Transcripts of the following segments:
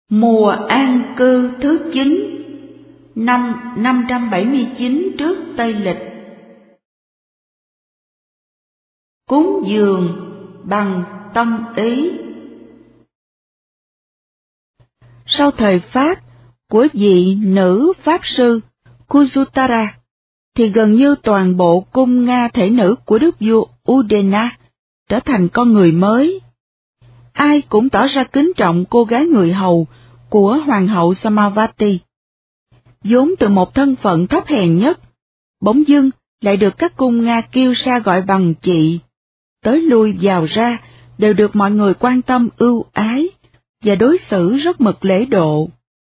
Mùa an cư thứ 9, năm 579 trước Tây Lịch. Cúng dường bằng tâm ý. Sau thời Pháp của vị nữ Pháp sư Kujutara, thì gần như toàn bộ cung Nga thể nữ của đức vua Udena trở thành con người mới. Ai cũng tỏ ra kính trọng cô gái người hầu của hoàng hậu Samavati. Vốn từ một thân phận thấp hèn nhất, bỗng dưng lại được các cung Nga kiêu sa gọi bằng chị, tới lui vào ra đều được mọi người quan tâm ưu ái và đối xử rất mực lễ độ.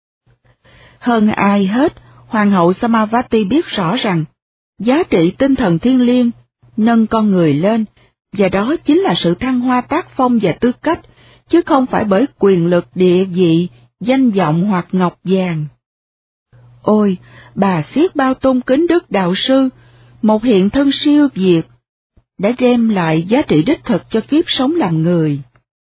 Hơn ai hết, hoàng hậu Samavati biết rõ rằng giá trị tinh thần thiêng liêng nâng con người lên, và đó chính là sự thăng hoa tác phong và tư cách, chứ không phải bởi quyền lực, địa vị, danh vọng hoặc ngọc vàng. Ôi, bà xiết bao tôn kính đức đạo sư, một hiện thân siêu việt, đã đem lại giá trị đích thực cho kiếp sống làm người.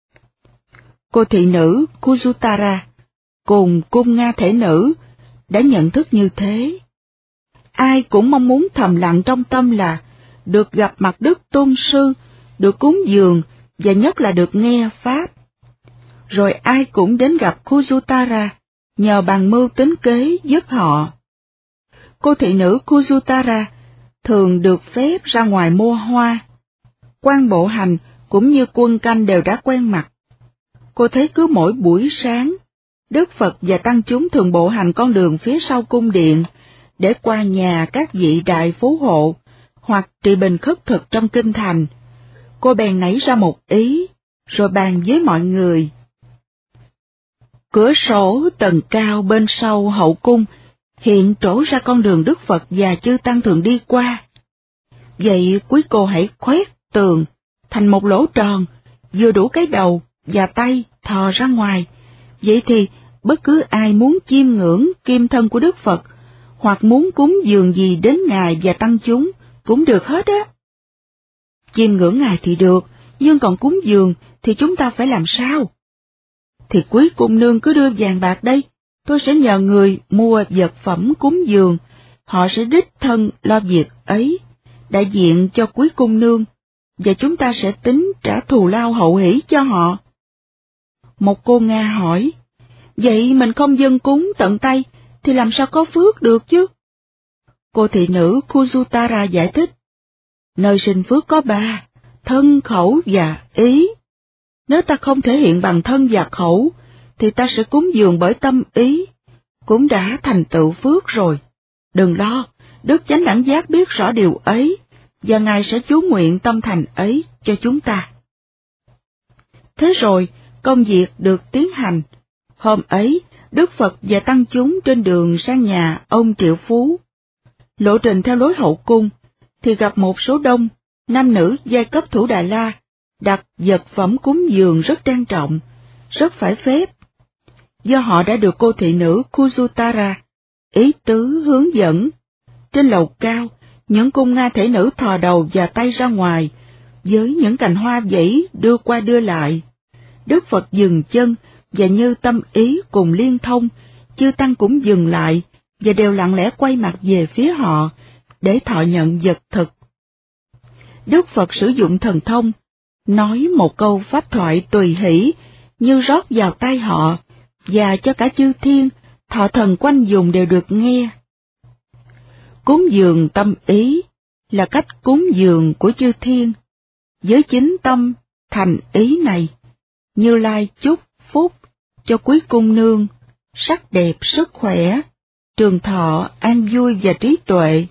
Cô thị nữ Kujutara cùng cung Nga thể nữ đã nhận thức như thế. Ai cũng mong muốn thầm lặng trong tâm là được gặp mặt đức tôn sư, được cúng dường và nhất là được nghe pháp. Rồi ai cũng đến gặp Kujutara nhờ bằng mưu tính kế giúp họ. Cô thị nữ Kujutara thường được phép ra ngoài mua hoa. Quan bộ hành cũng như quân canh đều đã quen mặt. Cô thấy cứ mỗi buổi sáng, Đức Phật và tăng chúng thường bộ hành con đường phía sau cung điện để qua nhà các vị đại phú hộ hoặc trị bình khất thực trong kinh thành. Cô bèn nảy ra một ý, rồi bàn với mọi người. Cửa sổ tầng cao bên sau hậu cung hiện trổ ra con đường Đức Phật và chư tăng thường đi qua. Vậy quý cô hãy khoét tường thành một lỗ tròn, vừa đủ cái đầu và tay thò ra ngoài. Vậy thì bất cứ ai muốn chiêm ngưỡng kim thân của Đức Phật, hoặc muốn cúng dường gì đến Ngài và tăng chúng, cũng được hết á. Chiêm ngưỡng Ngài thì được, nhưng còn cúng dường thì chúng ta phải làm sao? Thì quý cung nương cứ đưa vàng bạc đây, tôi sẽ nhờ người mua vật phẩm cúng dường, họ sẽ đích thân lo việc ấy, đại diện cho quý cung nương, và chúng ta sẽ tính trả thù lao hậu hỷ cho họ. Một cô Nga hỏi, vậy mình không dâng cúng tận tay, thì làm sao có phước được chứ? Cô thị nữ Kujutara giải thích, nơi sinh phước có ba, thân, khẩu và ý. Nếu ta không thể hiện bằng thân và khẩu, thì ta sẽ cúng dường bởi tâm ý, cũng đã thành tựu phước rồi. Đừng lo, Đức Chánh Đẳng Giác biết rõ điều ấy, và Ngài sẽ chú nguyện tâm thành ấy cho chúng ta. Thế rồi, công việc được tiến hành. Hôm ấy, Đức Phật và tăng chúng trên đường sang nhà ông triệu phú. Lộ trình theo lối hậu cung, thì gặp một số đông, nam nữ giai cấp Thủ Đà La, đặt vật phẩm cúng dường rất trang trọng, rất phải phép. Do họ đã được cô thị nữ Kujutara ý tứ hướng dẫn, trên lầu cao, những cung Nga thể nữ thò đầu và tay ra ngoài, với những cành hoa vẫy đưa qua đưa lại. Đức Phật dừng chân, và như tâm ý cùng liên thông, chư tăng cũng dừng lại, và đều lặng lẽ quay mặt về phía họ, để thọ nhận vật thực. Đức Phật sử dụng thần thông, nói một câu pháp thoại tùy hỷ, như rót vào tai họ, và cho cả chư thiên, thọ thần quanh vùng đều được nghe. Cúng dường tâm ý là cách cúng dường của chư thiên. Với chính tâm thành ý này, Như Lai chúc phúc cho quý cung nương, sắc đẹp, sức khỏe, trường thọ, an vui và trí tuệ.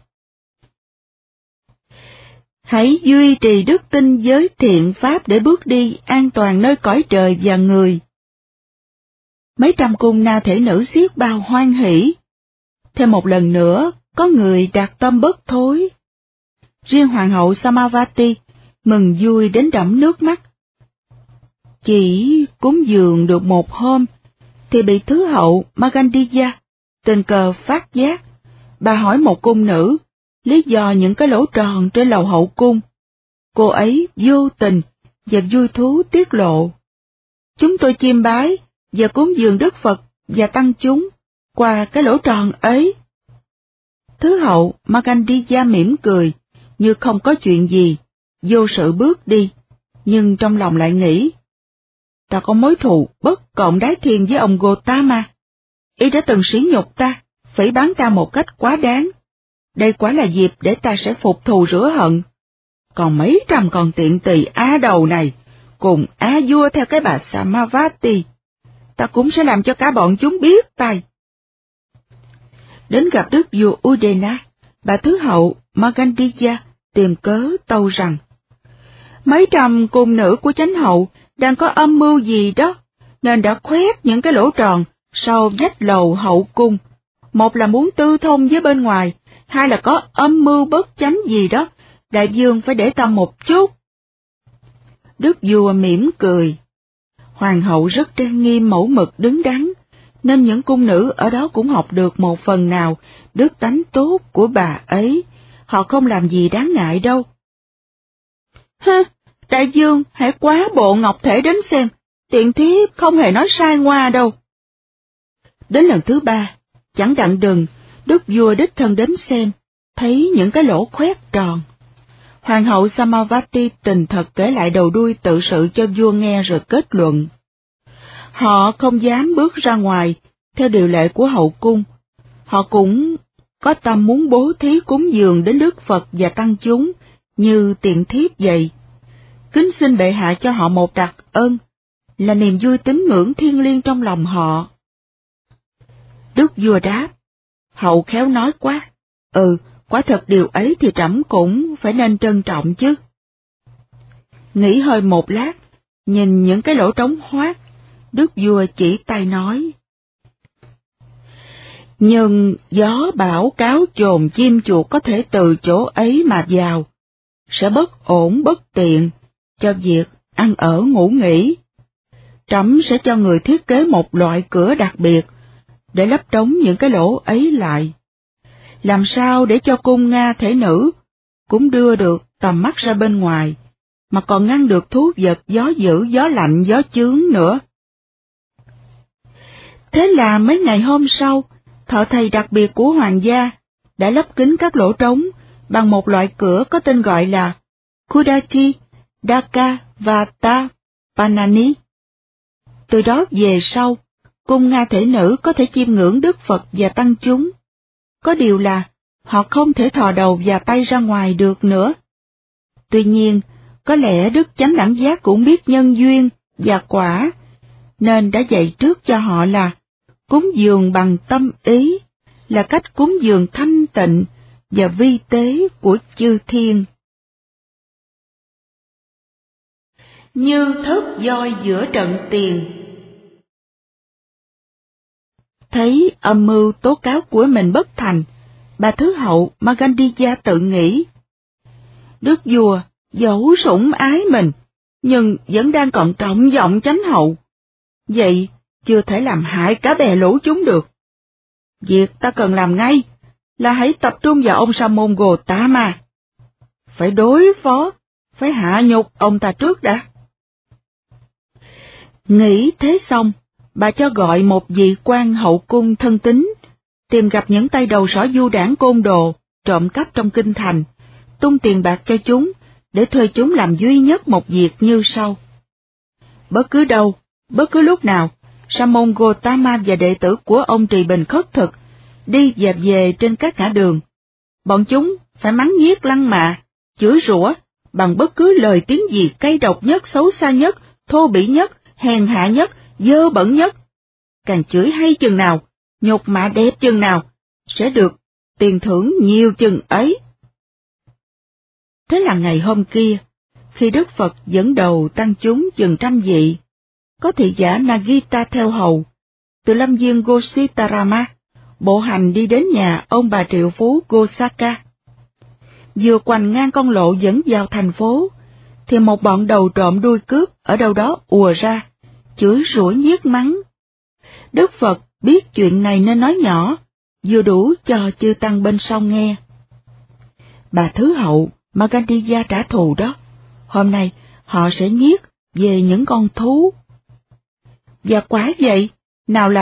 Hãy duy trì đức tin giới thiện pháp để bước đi an toàn nơi cõi trời và người. Mấy trăm cung na thể nữ xiết bao hoan hỷ. Thêm một lần nữa, có người đạt tâm bất thối. Riêng hoàng hậu Samavati mừng vui đến đẫm nước mắt. Chỉ cúng dường được một hôm, thì bị thứ hậu Magandiya tình cờ phát giác. Bà hỏi một cung nữ lý do những cái lỗ tròn trên lầu hậu cung. Cô ấy vô tình và vui thú tiết lộ, chúng tôi chiêm bái và cúng dường Đức Phật và tăng chúng qua cái lỗ tròn ấy. Thứ hậu Magandiya mỉm cười, như không có chuyện gì, vô sự bước đi, nhưng trong lòng lại nghĩ, ta có mối thù bất cộng đái thiên với ông Gotama. Y đã từng sỉ nhục ta, phỉ báng ta một cách quá đáng. Đây quả là dịp để ta sẽ phục thù rửa hận. Còn mấy trăm con tiện tỳ á đầu này, cùng á vua theo cái bà Samavati, ta cũng sẽ làm cho cả bọn chúng biết tay. Đến gặp đức vua Udena, bà thứ hậu Magandiya tìm cớ tâu rằng, mấy trăm cung nữ của chánh hậu đang có âm mưu gì đó, nên đã khoét những cái lỗ tròn sau vách lầu hậu cung. Một là muốn tư thông với bên ngoài, hai là có âm mưu bất chánh gì đó, đại vương phải để tâm một chút. Đức vua mỉm cười. Hoàng hậu rất trang nghiêm mẫu mực đứng đắn, nên những cung nữ ở đó cũng học được một phần nào đức tánh tốt của bà ấy, họ không làm gì đáng ngại đâu. Đại vương hãy quá bộ ngọc thể đến xem, tiện thiếp không hề nói sai ngoa đâu. Đến lần thứ ba, chẳng đặng đừng, đức vua đích thân đến xem, thấy những cái lỗ khoét tròn. Hoàng hậu Samavati tình thật kể lại đầu đuôi tự sự cho vua nghe rồi kết luận. Họ không dám bước ra ngoài, theo điều lệ của hậu cung. Họ cũng có tâm muốn bố thí cúng dường đến Đức Phật và tăng chúng, như tiện thiếp vậy. Kính xin bệ hạ cho họ một đặc ân, là niềm vui tín ngưỡng thiêng liêng trong lòng họ. Đức vua đáp, hậu khéo nói quá, quả thật điều ấy thì trẫm cũng phải nên trân trọng chứ. Nghĩ hơi một lát, nhìn những cái lỗ trống hoác, đức vua chỉ tay nói. Nhưng gió bão cáo chồn chim chuột có thể từ chỗ ấy mà vào, sẽ bất ổn bất tiện cho việc ăn ở ngủ nghỉ. Trẫm sẽ cho người thiết kế một loại cửa đặc biệt để lấp trống những cái lỗ ấy lại. Làm sao để cho cung Nga thể nữ cũng đưa được tầm mắt ra bên ngoài, mà còn ngăn được thú vật gió dữ, gió lạnh, gió chướng nữa. Thế là mấy ngày hôm sau, thợ thầy đặc biệt của hoàng gia đã lấp kín các lỗ trống bằng một loại cửa có tên gọi là Kudachi Daka Vata Panani. Từ đó về sau, cung Nga thể nữ có thể chiêm ngưỡng Đức Phật và tăng chúng. Có điều là họ không thể thò đầu và tay ra ngoài được nữa. Tuy nhiên, có lẽ Đức Chánh Đẳng Giác cũng biết nhân duyên và quả, nên đã dạy trước cho họ là cúng dường bằng tâm ý, là cách cúng dường thanh tịnh và vi tế của chư thiên. Như thớt voi giữa trận tiền. Thấy âm mưu tố cáo của mình bất thành, bà thứ hậu Magandiya tự nghĩ, đức vua dẫu sủng ái mình, nhưng vẫn đang còn trọng vọng chánh hậu, vậy chưa thể làm hại cả bè lũ chúng được. Việc ta cần làm ngay là hãy tập trung vào ông Sa môn Gotama. Phải đối phó, phải hạ nhục ông ta trước đã. Nghĩ thế xong, bà cho gọi một vị quan hậu cung thân tín, tìm gặp những tay đầu sỏ du đảng côn đồ, trộm cắp trong kinh thành, tung tiền bạc cho chúng, để thuê chúng làm duy nhất một việc như sau. Bất cứ đâu, bất cứ lúc nào, Sa môn Gotama và đệ tử của ông trì bình khất thực, đi và về trên các ngã đường. Bọn chúng phải mắng nhiếc lăng mạ, chửi rủa bằng bất cứ lời tiếng gì cay độc nhất, xấu xa nhất, thô bỉ nhất, hèn hạ nhất, dơ bẩn nhất. Càng chửi hay chừng nào, nhục mạ đẹp chừng nào, sẽ được tiền thưởng nhiều chừng ấy. Thế là ngày hôm kia, khi Đức Phật dẫn đầu tăng chúng chừng 100 vị, có thị giả Nagita theo hầu, từ lâm viên Gositarama, bộ hành đi đến nhà ông bà triệu phú Gosaka. Vừa quành ngang con lộ dẫn vào thành phố, thì một bọn đầu trộm đuôi cướp ở đâu đó ùa ra, chửi rủa nhiếc mắng. Đức Phật biết chuyện này nên nói nhỏ, vừa đủ cho chư tăng bên sau nghe. Bà thứ hậu Magandiya trả thù đó, hôm nay họ sẽ nhiếc về những con thú. Và quả vậy, nào là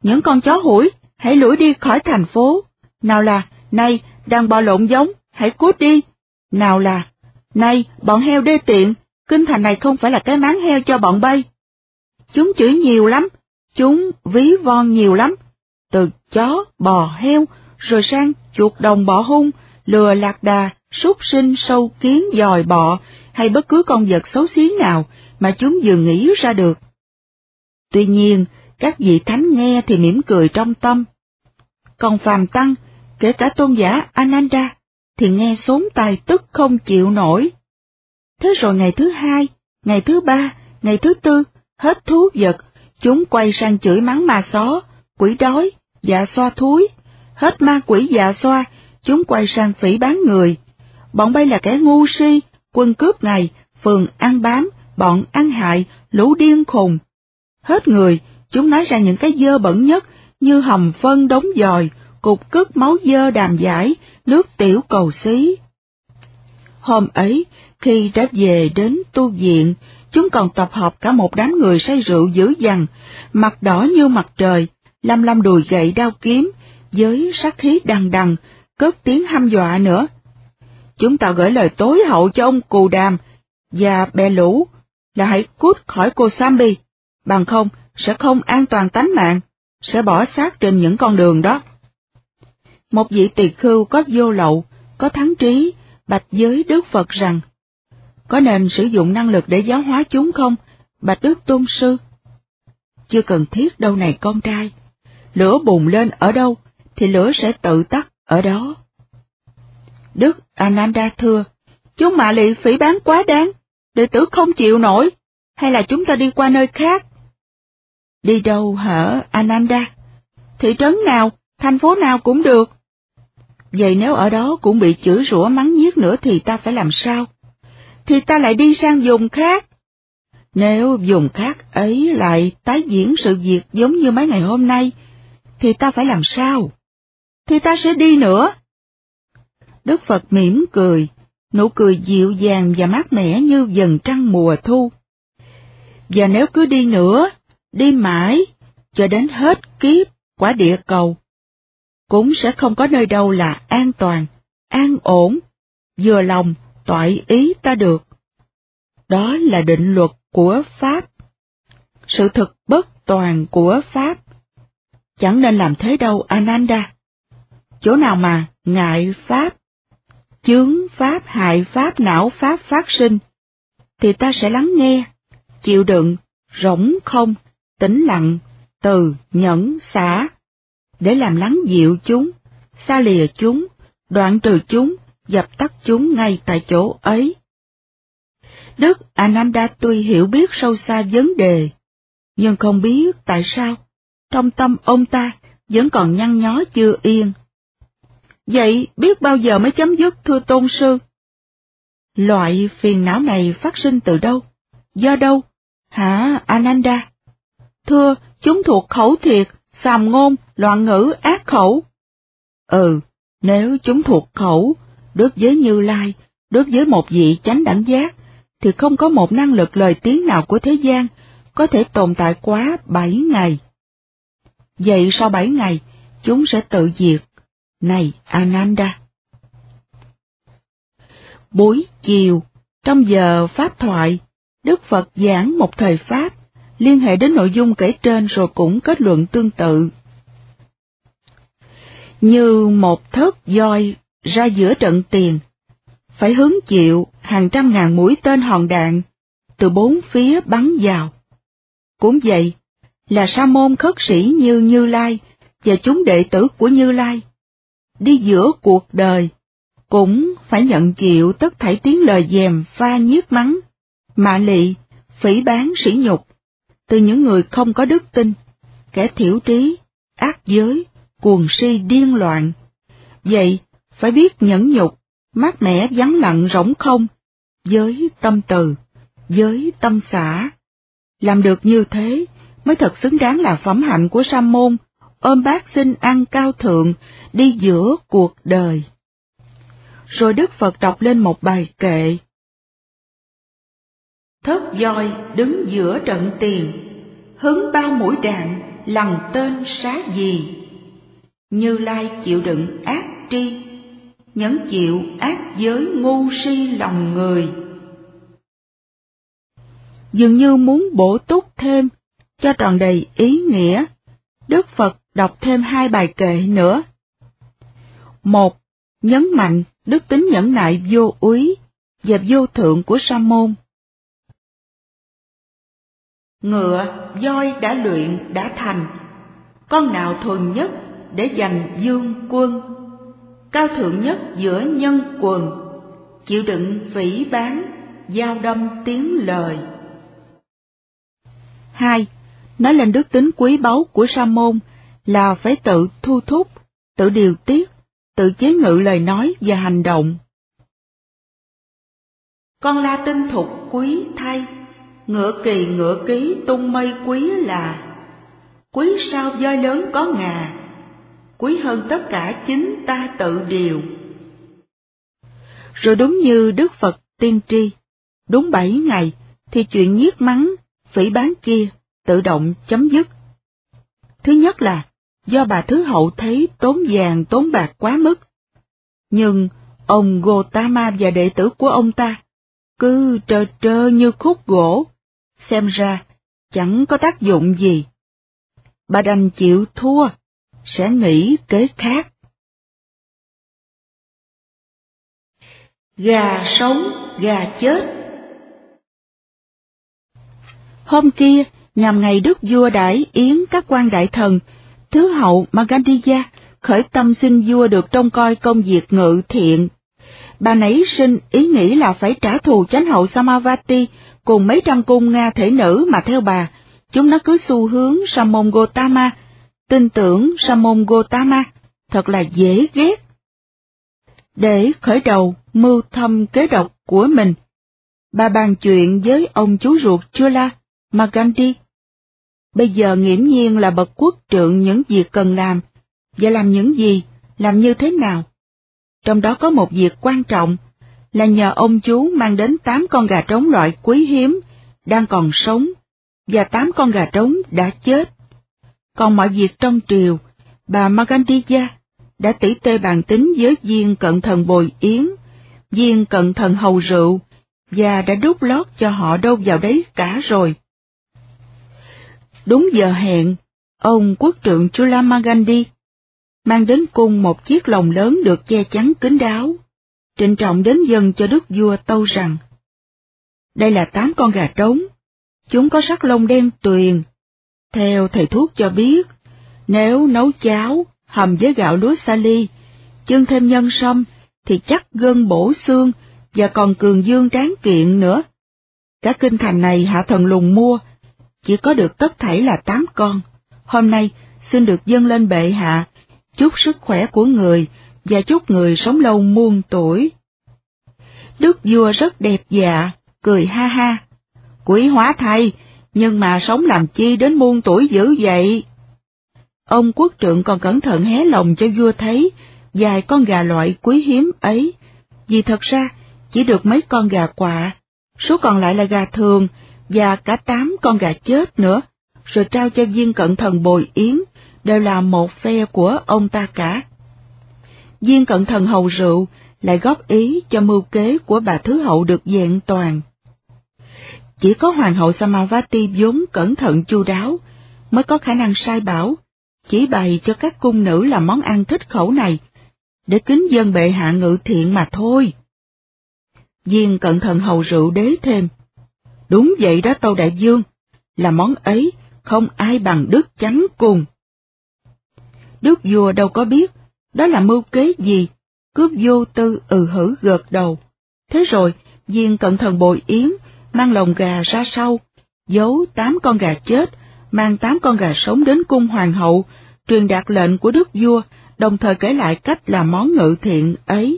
những con chó hủi, hãy lủi đi khỏi thành phố. Nào là, này, đàn bò lộn giống, hãy cút đi. Nào là, này, bọn heo đê tiện, kinh thành này không phải là cái máng heo cho bọn bay. Chúng chửi nhiều lắm, chúng ví von nhiều lắm. Từ chó, bò, heo, rồi sang chuột đồng bọ hung, lừa lạc đà, súc sinh, sâu kiến, dòi bọ, hay bất cứ con vật xấu xí nào mà chúng vừa nghĩ ra được. Tuy nhiên, các vị thánh nghe thì mỉm cười trong tâm. Còn phàm tăng, kể cả tôn giả Ananda, thì nghe xốn tài tức không chịu nổi. Thế rồi ngày thứ hai, ngày thứ ba, ngày thứ tư, hết thú vật, chúng quay sang chửi mắng ma xó, quỷ đói, dạ xoa thúi. Hết ma quỷ dạ xoa, chúng quay sang phỉ báng người. Bọn bay là kẻ ngu si, quân cướp ngày, phường ăn bám, bọn ăn hại, lũ điên khùng. Hết người, chúng nói ra những cái dơ bẩn nhất như hầm phân đống dòi, cục cứt máu dơ đàm giải, nước tiểu cầu xí. Hôm ấy, khi đã về đến tu viện, chúng còn tập hợp cả một đám người say rượu dữ dằn, mặt đỏ như mặt trời, lăm đùi gậy đao kiếm, với sát khí đằng đằng, cất tiếng hăm dọa nữa. Chúng ta gửi lời tối hậu cho ông Cù Đàm và bè lũ là hãy cút khỏi Kosambi, bằng không sẽ không an toàn tánh mạng, sẽ bỏ xác trên những con đường đó. Một vị tỳ khưu có vô lậu, có thắng trí, bạch với Đức Phật rằng, có nên sử dụng năng lực để giáo hóa chúng không, bạch Đức Tôn Sư? Chưa cần thiết đâu này con trai, lửa bùng lên ở đâu, thì lửa sẽ tự tắt ở đó. Đức Ananda thưa, chúng mạ lị phỉ báng quá đáng, đệ tử không chịu nổi, hay là chúng ta đi qua nơi khác? Đi đâu hả Ananda? Thị trấn nào, thành phố nào cũng được. Vậy nếu ở đó cũng bị chửi rủa mắng nhiếc nữa thì ta phải làm sao? Thì ta lại đi sang vùng khác. Nếu vùng khác ấy lại tái diễn sự việc giống như mấy ngày hôm nay, thì ta phải làm sao? Thì ta sẽ đi nữa. Đức Phật mỉm cười, nụ cười dịu dàng và mát mẻ như dần trăng mùa thu. Và nếu cứ đi nữa, đi mãi, cho đến hết kiếp quả địa cầu, cũng sẽ không có nơi đâu là an toàn, an ổn, vừa lòng, toại ý ta được. Đó là định luật của Pháp, sự thực bất toàn của Pháp. Chẳng nên làm thế đâu Ananda. Chỗ nào mà ngại Pháp, chướng Pháp, hại Pháp, não Pháp phát sinh, thì ta sẽ lắng nghe, chịu đựng, rỗng không, tĩnh lặng, từ, nhẫn, xả, để làm lắng dịu chúng, xa lìa chúng, đoạn trừ chúng, dập tắt chúng ngay tại chỗ ấy. Đức Ananda tuy hiểu biết sâu xa vấn đề, nhưng không biết tại sao, trong tâm ông ta vẫn còn nhăn nhó chưa yên. Vậy biết bao giờ mới chấm dứt thưa Tôn Sư? Loại phiền não này phát sinh từ đâu? Do đâu? Hả Ananda? Thưa, chúng thuộc khẩu thiệt, sàm ngôn, loạn ngữ, ác khẩu. Nếu chúng thuộc khẩu, đối với Như Lai, đối với một vị chánh đẳng giác, thì không có một năng lực lời tiếng nào của thế gian có thể tồn tại quá 7 ngày. Vậy sau 7 ngày, chúng sẽ tự diệt. Này Ananda! Buổi chiều, trong giờ pháp thoại, Đức Phật giảng một thời Pháp, liên hệ đến nội dung kể trên rồi cũng kết luận tương tự. Như một thớt voi ra giữa trận tiền, phải hứng chịu hàng trăm ngàn mũi tên hòn đạn từ bốn phía bắn vào. Cũng vậy, là sa môn khất sĩ như Như Lai và chúng đệ tử của Như Lai, đi giữa cuộc đời, cũng phải nhận chịu tất thảy tiếng lời dèm pha nhiếc mắng, mạ lị, phỉ báng sỉ nhục, từ những người không có đức tin, kẻ thiểu trí, ác giới, cuồng si điên loạn. Vậy, phải biết nhẫn nhục, mát mẻ vắng lặng rỗng không, với tâm từ, với tâm xả. Làm được như thế, mới thật xứng đáng là phẩm hạnh của sa môn, ôm bát xin ăn cao thượng, đi giữa cuộc đời. Rồi Đức Phật đọc lên một bài kệ. Thớt voi đứng giữa trận tiền, hứng bao mũi đạn, lằn tên xá gì. Như Lai chịu đựng ác tri, nhẫn chịu ác giới ngu si lòng người. Dường như muốn bổ túc thêm cho tròn đầy ý nghĩa, Đức Phật đọc thêm 2 bài kệ nữa. Một, nhấn mạnh đức tính nhẫn nại vô úy và vô thượng của Sa môn. Ngựa, voi đã luyện đã thành, con nào thuần nhất để giành dương quân, cao thượng nhất giữa nhân quần, chịu đựng phỉ báng, dao đâm tiếng lời. 2. Nói lên đức tính quý báu của Sa môn là phải tự thu thúc, tự điều tiết, tự chế ngự lời nói và hành động. Con la tinh thục quý thay, ngựa kỳ ngựa ký tung mây quý là, quý sao voi lớn có ngà, quý hơn tất cả chính ta tự điều. Rồi đúng như Đức Phật tiên tri, đúng 7 ngày thì chuyện nhiếc mắng, phỉ báng kia tự động chấm dứt. Thứ nhất là do bà Thứ Hậu thấy tốn vàng tốn bạc quá mức, nhưng ông Gotama và đệ tử của ông ta cứ trơ trơ như khúc gỗ, xem ra chẳng có tác dụng gì. Bà đành chịu thua, sẽ nghĩ kế khác. Gà sống, gà chết. Hôm kia, nhằm ngày đức vua đãi yến các quan đại thần, Thứ Hậu Magandiya khởi tâm xin vua được trông coi công việc ngự thiện. Bà nảy sinh ý nghĩ là phải trả thù chánh hậu Samavati cùng mấy trăm cung Nga thể nữ mà theo bà, chúng nó cứ xu hướng Sa môn Gotama, tin tưởng Sa môn Gotama, thật là dễ ghét. Để khởi đầu mưu thâm kế độc của mình, bà bàn chuyện với ông chú ruột Chula Magandi. Bây giờ nghiễm nhiên là bậc quốc trượng những việc cần làm, và làm những gì, làm như thế nào. Trong đó có một việc quan trọng, là nhờ ông chú mang đến 8 con gà trống loại quý hiếm, đang còn sống, và 8 con gà trống đã chết. Còn mọi việc trong triều, bà Magandiya đã tỉ tê bàn tính với viên cận thần bồi yến, viên cận thần hầu rượu, và đã đút lót cho họ đâu vào đấy cả rồi. Đúng giờ hẹn, ông quốc trượng Chulamagandi mang đến cung một chiếc lồng lớn được che chắn kín đáo, trịnh trọng đến dâng cho đức vua tâu rằng: đây là 8 con gà trống, chúng có sắc lông đen tuyền. Theo thầy thuốc cho biết, nếu nấu cháo, hầm với gạo lúa sali, chưng thêm nhân sâm, thì chắc gân bổ xương và còn cường dương tráng kiện nữa. Cả kinh thành này hạ thần lùng mua, chỉ có được tất thảy là 8 con. Hôm nay xin được dâng lên bệ hạ, chúc sức khỏe của người và chúc người sống lâu muôn tuổi. Đức vua rất đẹp dạ, cười ha ha: quý hóa thay, nhưng mà sống làm chi đến muôn tuổi dữ vậy? Ông quốc trượng còn cẩn thận hé lòng cho vua thấy vài con gà loại quý hiếm ấy, vì thật ra chỉ được mấy con gà quạ, số còn lại là gà thường, và cả 8 con gà chết nữa, rồi trao cho viên cận thần bồi yến, đều là một phe của ông ta cả. Viên cận thần hầu rượu lại góp ý cho mưu kế của bà Thứ Hậu được vẹn toàn. Chỉ có hoàng hậu Samavati vốn cẩn thận chu đáo, mới có khả năng sai bảo, chỉ bày cho các cung nữ làm món ăn thích khẩu này, để kính dâng bệ hạ ngự thiện mà thôi. Viên cận thần hầu rượu đế thêm: đúng vậy đó tâu đại vương, là món ấy không ai bằng đức chánh cùng. Đức vua đâu có biết đó là mưu kế gì, cướp vô tư hử gật đầu. Thế rồi viên cận thần bồi yến mang lồng gà ra sau, giấu 8 con gà chết, mang 8 con gà sống đến cung hoàng hậu, truyền đạt lệnh của đức vua, đồng thời kể lại cách làm món ngự thiện ấy.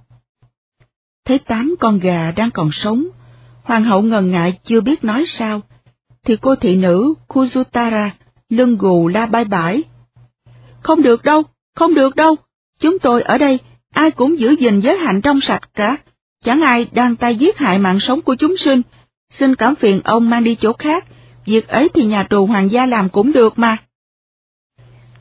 Thấy 8 con gà đang còn sống, hoàng hậu ngần ngại chưa biết nói sao, thì cô thị nữ Kujutara lưng gù la bai bãi: không được đâu, không được đâu, chúng tôi ở đây ai cũng giữ gìn giới hạnh trong sạch cả, chẳng ai đang tay giết hại mạng sống của chúng sinh. Xin cảm phiền ông mang đi chỗ khác, việc ấy thì nhà tù hoàng gia làm cũng được mà.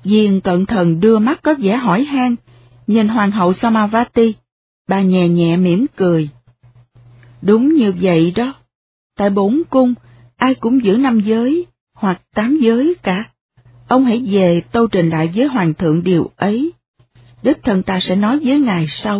Viên cận thần đưa mắt có vẻ hỏi han, nhìn hoàng hậu Samavati, bà nhẹ nhẹ mỉm cười. Đúng như vậy đó, tại bổn cung, ai cũng giữ 5 giới, hoặc 8 giới cả. Ông hãy về tâu trình lại với hoàng thượng điều ấy. Đích thân ta sẽ nói với ngài sau.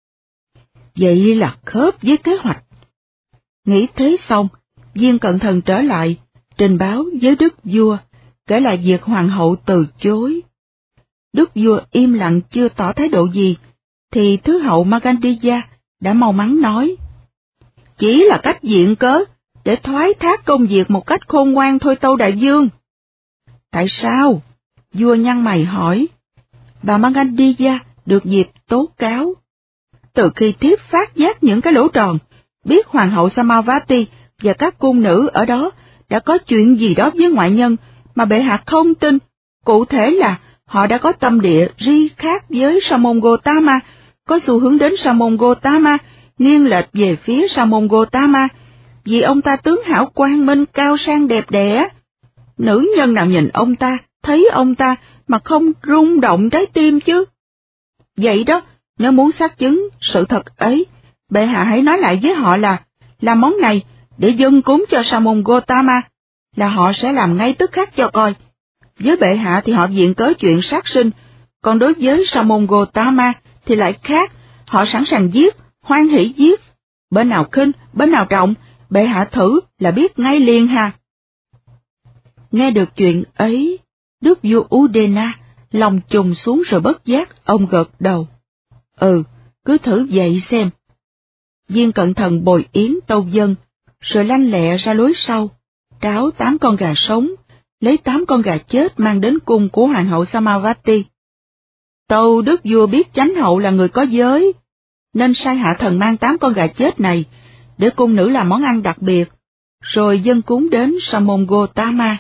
Vậy là khớp với kế hoạch. Nghĩ thế xong, Viên cận thần trở lại, trình báo với đức vua, kể lại việc hoàng hậu từ chối. Đức vua im lặng chưa tỏ thái độ gì, thì thứ hậu Magandiya đã mau mắn nói. Chỉ là cách viện cớ, để thoái thác công việc một cách khôn ngoan thôi tâu đại vương. Tại sao? Vua nhăn mày hỏi. Bà Magandiya được dịp tố cáo. Từ khi thiếp phát giác những cái lỗ tròn, biết hoàng hậu Samavati và các cung nữ ở đó đã có chuyện gì đó với ngoại nhân mà bệ hạ không tin, cụ thể là họ đã có tâm địa ri khác với Sa môn Gotama, có xu hướng đến Sa môn Gotama, nghiêng lệch về phía Sa môn Gotama, vì ông ta tướng hảo quang minh cao sang đẹp đẽ. Nữ nhân nào nhìn ông ta, thấy ông ta mà không rung động trái tim chứ? Vậy đó, nếu muốn xác chứng sự thật ấy, bệ hạ hãy nói lại với họ là làm món này để dâng cúng cho Sa môn Gotama, là họ sẽ làm ngay tức khắc cho coi. Với bệ hạ thì họ viện cớ chuyện sát sinh, còn đối với Sa môn Gotama thì lại khác, họ sẵn sàng giết, hoan hỷ giết. Bên nào khinh, bên nào trọng, bệ hạ thử là biết ngay liền ha. Nghe được chuyện ấy, đức vua Udena lòng trùng xuống rồi bất giác ông gật đầu. Cứ thử vậy xem. Viên cận thần bồi yến tâu dân, rồi lanh lẹ ra lối sau, tráo 8 con gà sống, lấy 8 con gà chết mang đến cung của hoàng hậu Samavati. Tâu đức vua biết chánh hậu là người có giới, nên sai hạ thần mang 8 con gà chết này, để cung nữ làm món ăn đặc biệt, rồi dâng cúng đến Sa môn Gotama.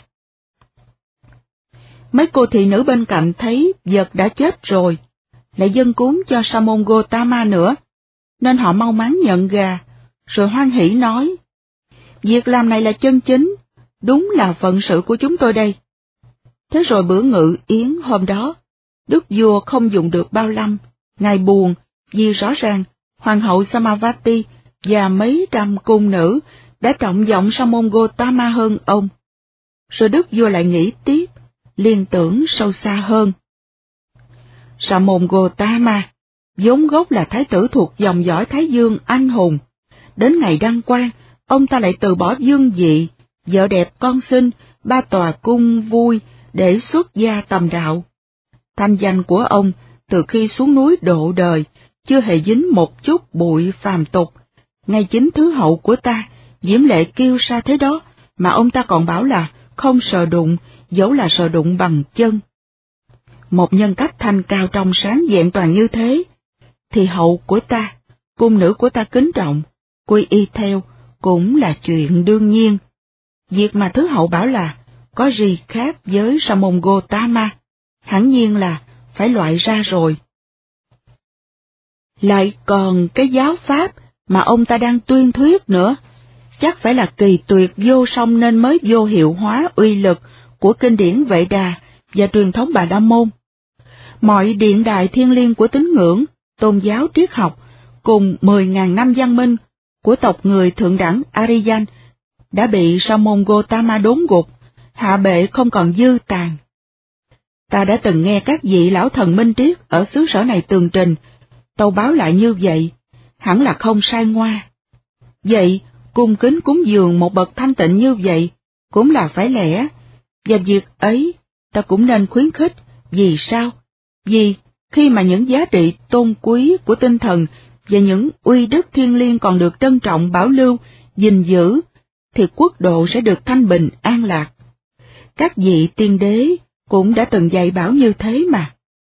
Mấy cô thị nữ bên cạnh thấy vật đã chết rồi, lại dâng cúng cho Sa môn Gotama nữa, nên họ mau mắn nhận gà, rồi hoan hỷ nói, việc làm này là chân chính, đúng là phận sự của chúng tôi đây. Thế rồi bữa ngự yến hôm đó, đức vua không dùng được bao lâm, ngài buồn, vì rõ ràng hoàng hậu Samavati và mấy trăm cung nữ đã trọng vọng Sa môn Gotama hơn ông. Rồi đức vua lại nghĩ tiếp, liên tưởng sâu xa hơn. Sa môn Gotama vốn gốc là thái tử thuộc dòng dõi Thái Dương anh hùng. Đến ngày đăng quang, ông ta lại từ bỏ vương vị, vợ đẹp con xinh, 3 tòa cung vui để xuất gia tầm đạo. Thanh danh của ông từ khi xuống núi độ đời chưa hề dính một chút bụi phàm tục. Ngay chính thứ hậu của ta, diễm lệ kiêu sa thế đó, mà ông ta còn bảo là không sờ đụng, dẫu là sờ đụng bằng chân. Một nhân cách thanh cao trong sáng vẹn toàn như thế, thì hậu của ta, cung nữ của ta kính trọng, quy y theo, cũng là chuyện đương nhiên. Việc mà thứ hậu bảo là có gì khác với Sa môn Gotama, hẳn nhiên là phải loại ra rồi. Lại còn cái giáo pháp mà ông ta đang tuyên thuyết nữa, chắc phải là kỳ tuyệt vô song nên mới vô hiệu hóa uy lực của kinh điển Vệ Đà và truyền thống Bà La Môn. Mọi điện đài thiêng liêng của tín ngưỡng, tôn giáo triết học, cùng 10.000 năm văn minh của tộc người thượng đẳng Aryan đã bị Sa môn Gotama đốn gục, hạ bệ không còn dư tàn. Ta đã từng nghe các vị lão thần minh triết ở xứ sở này tường trình, tâu báo lại như vậy, hẳn là không sai ngoa. Vậy, cung kính cúng dường một bậc thanh tịnh như vậy, cũng là phải lẽ, và việc ấy ta cũng nên khuyến khích. Vì sao? Vì khi mà những giá trị tôn quý của tinh thần và những uy đức thiêng liêng còn được trân trọng bảo lưu, gìn giữ, thì quốc độ sẽ được thanh bình an lạc. Các vị tiên đế cũng đã từng dạy bảo như thế mà.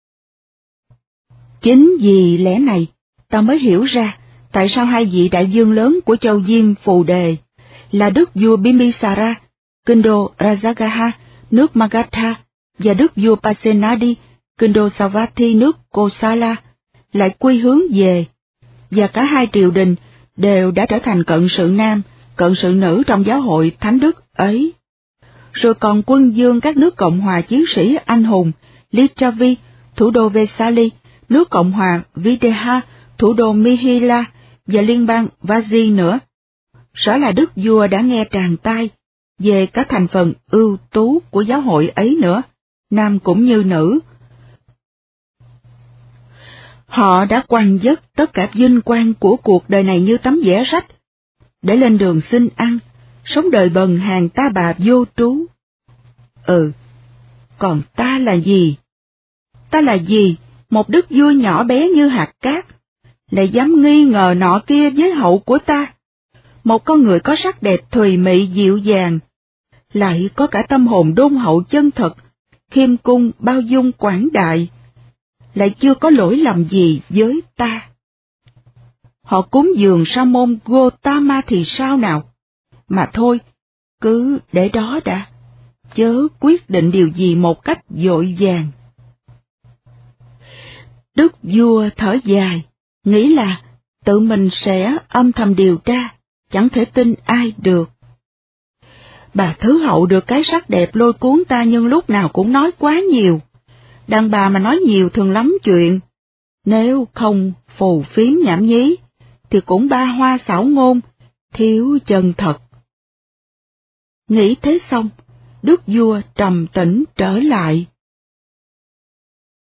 Chính vì lẽ này, ta mới hiểu ra tại sao hai vị đại vương lớn của châu Diêm Phù Đề là đức vua Bimbisara, kinh đô Rajagaha, nước Magadha, và đức vua Pasenadi, kinh đô Savatthi, nước Kosala, lại quy hướng về, và cả hai triều đình đều đã trở thành cận sự nam, cận sự nữ trong giáo hội thánh đức ấy. Rồi còn quân vương các nước Cộng hòa chiến sĩ anh hùng Lichavi, thủ đô Vesali, nước Cộng hòa Videha, thủ đô Mihila và liên bang Vaji nữa. Sợ là đức vua đã nghe tràn tai về các thành phần ưu tú của giáo hội ấy nữa, nam cũng như nữ. Họ đã quăng dứt tất cả vinh quang của cuộc đời này như tấm vẽ rách, để lên đường xin ăn, sống đời bần hàn ta bà vô trú. Còn ta là gì? Ta là gì? Một đức vua nhỏ bé như hạt cát, lại dám nghi ngờ nọ kia với hậu của ta. Một con người có sắc đẹp thùy mị dịu dàng, lại có cả tâm hồn đôn hậu chân thật, khiêm cung bao dung quảng đại, lại chưa có lỗi lầm gì với ta. Họ cúng dường sa môn Gotama thì sao nào? Mà thôi, cứ để đó đã, chớ quyết định điều gì một cách vội vàng. Đức vua thở dài, nghĩ là tự mình sẽ âm thầm điều tra, chẳng thể tin ai được. Bà thứ hậu được cái sắc đẹp lôi cuốn ta nhưng lúc nào cũng nói quá nhiều. Đàn bà mà nói nhiều thường lắm chuyện. Nếu không phù phiếm nhảm nhí, thì cũng ba hoa xảo ngôn, thiếu chân thật. Nghĩ thế xong, đức vua trầm tĩnh trở lại.